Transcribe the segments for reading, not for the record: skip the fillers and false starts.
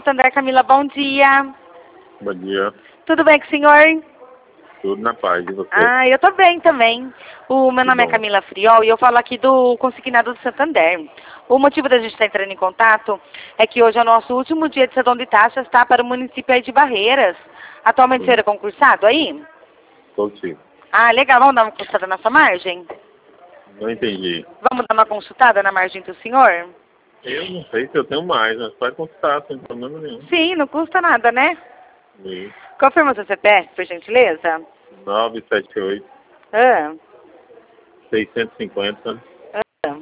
Santander, Camila, bom dia. Bom dia. Tudo bem com o senhor? Tudo na paz, e você? Ah, eu tô bem também. O meu Que nome é bom. Camila Friol e eu falo aqui do Consignado do Santander. O motivo da gente estar entrando em contato é que hoje é o nosso último dia de cedão de taxas, tá? Para o município aí de Barreiras. Atualmente Sim. você era concursado aí? Tô sim. Ah, legal. Vamos dar uma consultada na sua margem? Não entendi. Vamos dar uma consultada na margem do senhor? Eu não sei se eu tenho mais, mas pode consultar, sem problema nenhum. Sim, não custa nada, né? Sim. Confirma seu CPF, por gentileza. 978 Ah, 650 ah.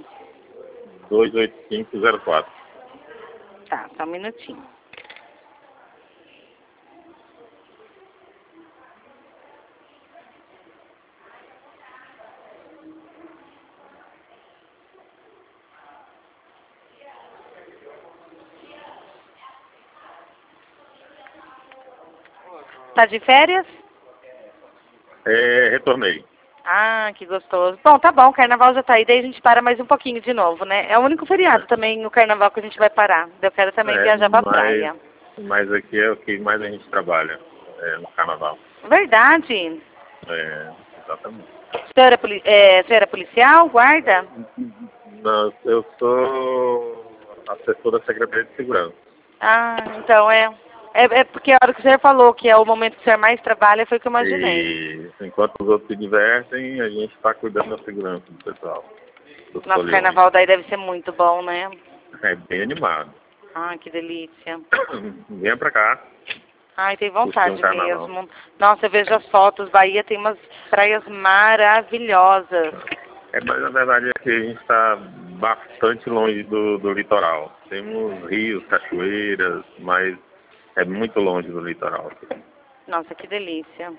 28504. Tá, só um minutinho. Tá de férias? Retornei. Ah, que gostoso. Bom, tá bom, o carnaval já tá aí, daí a gente para mais um pouquinho de novo, né? É o único feriado também no carnaval que a gente vai parar. Eu quero também viajar pra praia. Mas aqui é o que mais a gente trabalha, no carnaval. Verdade. Exatamente. Você era policial, guarda? Não, eu sou assessor da Secretaria de Segurança. Ah, então é porque a hora que o senhor falou que é o momento que o senhor mais trabalha foi o que eu imaginei. E enquanto os outros se divertem, a gente está cuidando da segurança do pessoal. Dos Nosso foliões. carnaval daí deve ser muito bom, né? É bem animado. Ai, que delícia. Venha pra cá. Ai, tem Curtir vontade um carnaval. mesmo. Nossa, eu vejo as fotos, Bahia tem umas praias maravilhosas. Mas na verdade é que a gente está bastante longe do litoral. Temos rios, cachoeiras, mas é muito longe do litoral. Nossa, que delícia.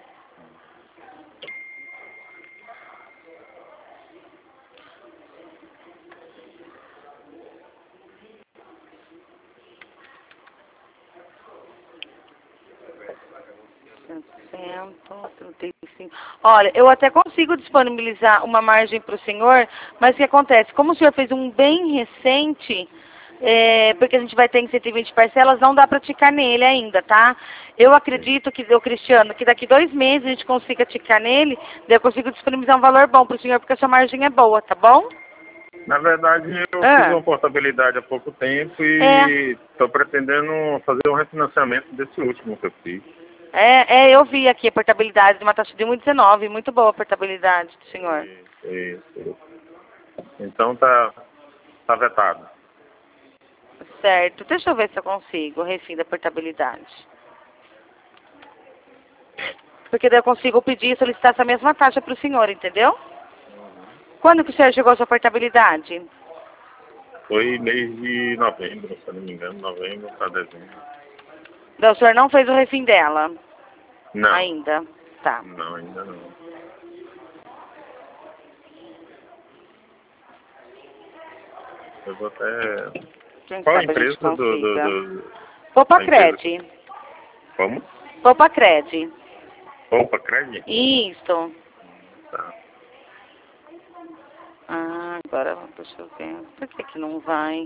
Olha, eu até consigo disponibilizar uma margem para o senhor, mas o que acontece? Como o senhor fez um bem recente, porque a gente vai ter em 120 parcelas, não dá para ticar nele ainda, tá? Eu acredito que, Cristiano, que daqui 2 meses a gente consiga ticar nele, daí eu consigo disponibilizar um valor bom para o senhor, porque a sua margem é boa, tá bom? Na verdade, eu fiz uma portabilidade há pouco tempo e estou pretendendo fazer um refinanciamento desse último que eu fiz. Eu vi aqui a portabilidade de uma taxa de 1,19, muito boa a portabilidade do senhor. Isso. Então tá vetado. Certo, deixa eu ver se eu consigo o refim da portabilidade. Porque daí eu consigo pedir e solicitar essa mesma taxa para o senhor, entendeu? Quando que o senhor chegou a sua portabilidade? Foi mês de novembro, se eu não me engano, novembro para dezembro. Então, o senhor não fez o refim dela? Não. Ainda? Tá. Não, ainda não. Eu vou até... Qual a empresa do... Popacred. Como? Popacred. Popacred? Isso. Tá. Ah, agora deixa eu ver. Por que não vai?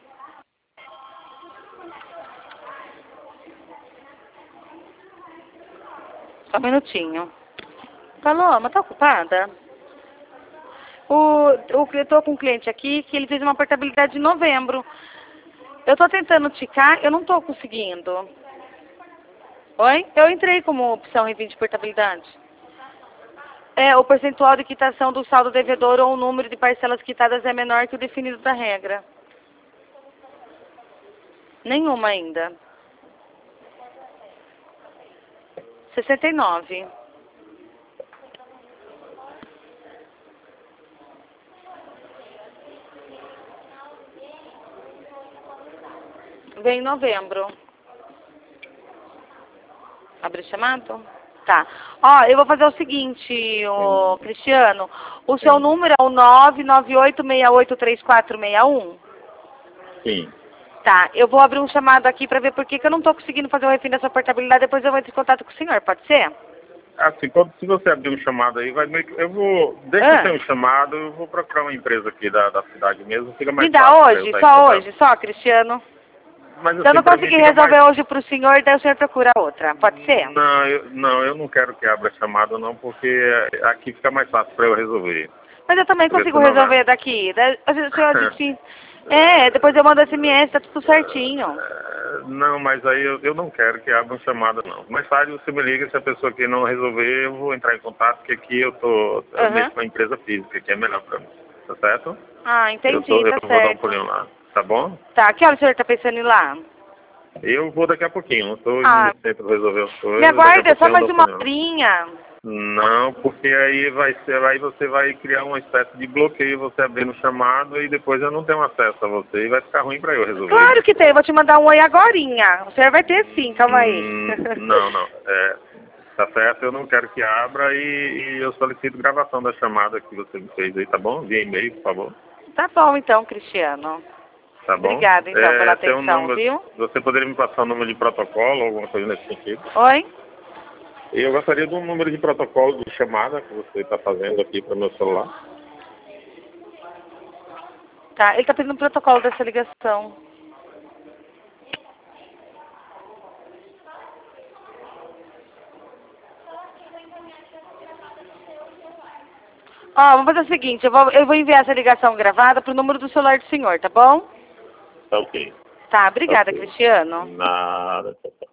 Só um minutinho. Paloma, tá ocupada? Eu tô com um cliente aqui que ele fez uma portabilidade em novembro. Eu tô tentando ticar, eu não tô conseguindo. Oi? Eu entrei como opção em 20 portabilidade. O percentual de quitação do saldo devedor ou o número de parcelas quitadas é menor que o definido da regra. Nenhuma ainda. 69. Vem em novembro. Abre chamado? Tá. Ó, eu vou fazer o seguinte, Cristiano. O seu número é o 998683461? Sim. Tá, eu vou abrir um chamado aqui para ver por que eu não estou conseguindo fazer o refim dessa portabilidade, depois eu vou entrar em contato com o senhor, pode ser? Assim, se você abrir um chamado aí, eu vou... Deixa eu ter um chamado, eu vou procurar uma empresa aqui da cidade mesmo, fica mais Me dá fácil. hoje, só hoje, só, Cristiano. Mas, Se eu assim, não pra mim conseguir fica resolver mais... hoje pro senhor, daí o senhor procura outra. Pode ser? Não, eu não quero que abra a chamada não, porque aqui fica mais fácil para eu resolver. Mas eu também consigo Pressionar. resolver daqui. Às vezes o senhor disse... É, depois eu mando SMS, tá tudo certinho. Não, mas aí eu não quero que abra uma chamada não. Mais tarde você me liga, se a pessoa aqui não resolver, eu vou entrar em contato, porque aqui eu mexo com a empresa física, que é melhor para mim. Tá certo? Ah, entendi, Eu tá vou dar um certo. pulinho lá. Tá bom? Tá, que hora o senhor tá pensando em ir lá? Eu vou daqui a pouquinho, não estou indo Ah, no centro resolver as me coisas, daqui a aguarda, só pouquinho eu mais dou um uma pulinho lá. horinha. Não, porque aí aí você vai criar uma espécie de bloqueio, você abrindo o chamado e depois eu não tenho acesso a você e vai ficar ruim para eu resolver. Claro que tem, eu vou te mandar um oi agorinha. O senhor vai ter sim, calma aí. Não. Tá certo, eu não quero que abra e eu solicito gravação da chamada que você me fez aí, tá bom? Via e-mail, por favor. Tá bom então, Cristiano. Tá bom? Obrigada então pela Tem um atenção, número, viu? você poderia me passar um número de protocolo ou alguma coisa nesse sentido? Oi? Eu gostaria de um número de protocolo de chamada que você está fazendo aqui para o meu celular. Tá, ele tá pedindo um protocolo dessa ligação. Ó, vamos fazer o seguinte, eu vou enviar essa ligação gravada pro número do celular do senhor, tá bom? Tá ok. Tá, obrigada, Ok. Cristiano. Nada.